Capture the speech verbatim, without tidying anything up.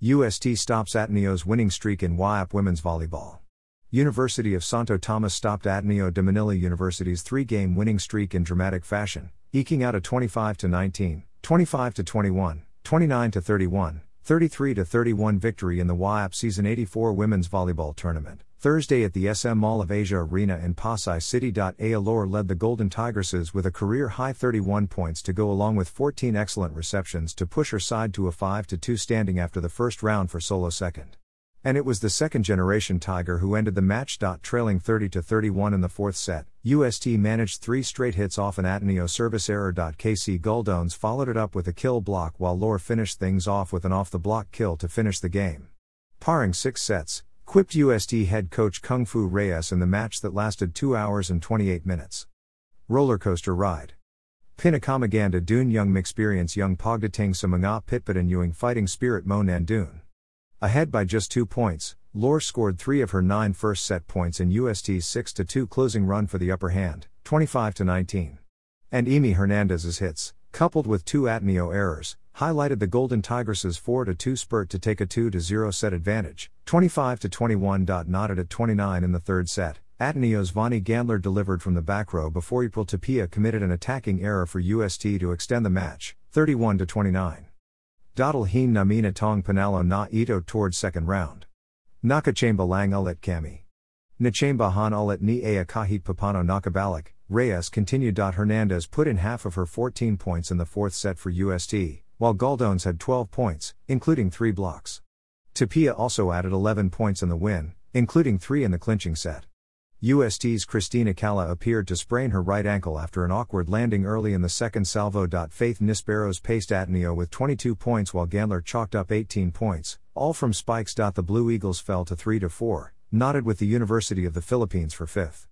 U S T stops Ateneo's winning streak in Y A P women's volleyball. University of Santo Tomas stopped Ateneo de Manila University's three-game winning streak in dramatic fashion, eking out a twenty-five to nineteen, twenty-five to twenty-one, twenty-nine to thirty-one, thirty-three to thirty-one victory in the Y A P Season eighty-four Women's Volleyball Tournament, Thursday at the S M Mall of Asia Arena in Pasay City. Alor led the Golden Tigresses with a career-high thirty-one points to go along with fourteen excellent receptions to push her side to a five to two standing after the first round for solo second. And it was the second-generation Tiger who ended the match. Trailing thirty to thirty-one in the fourth set, U S T managed three straight hits off an Ateneo service error. K C Guldones followed it up with a kill block while Lor finished things off with an off-the-block kill to finish the game. Paring six sets, quipped U S T head coach Kung Fu Reyes in the match that lasted two hours and twenty-eight minutes. Rollercoaster ride. Pinakamaganda Dun Young Mexperience Young Pogdating sa mga Pitpatan Yung Fighting Spirit Mo Nandun. Ahead by just two points, Lor scored three of her nine first set points in U S T's six to two closing run for the upper hand, twenty-five to nineteen. And Amy Hernandez's hits, coupled with two Ateneo errors, highlighted the Golden Tigresses' four to two spurt to take a two to zero set advantage, twenty-five to twenty-one. Knotted at twenty-nine in the third set, Ateneo's Vani Gandler delivered from the back row before April Tapia committed an attacking error for U S T to extend the match, thirty-one to twenty-nine. Dadalhin na minatong panalo na ito towards second round. Nakachamba lang ulit kami. Nachambahan ulit ni Aya kahit papano nakabalik, Reyes continued. Hernandez put in half of her fourteen points in the fourth set for U S T, while Guldones had twelve points, including three blocks. Tapia also added eleven points in the win, including three in the clinching set. U S T's Cristina Cala appeared to sprain her right ankle after an awkward landing early in the second salvo. Faith Nisperos paced Ateneo with twenty-two points while Gandler chalked up eighteen points, all from spikes. The Blue Eagles fell to three to four, knotted with the University of the Philippines for fifth.